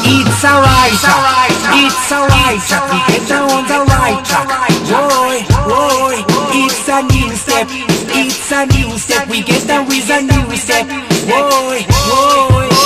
It's alright, it's alright, we get on the right track. Boy, boy, it's a new step, it's a new step, we get down with a new step. Boy, boy.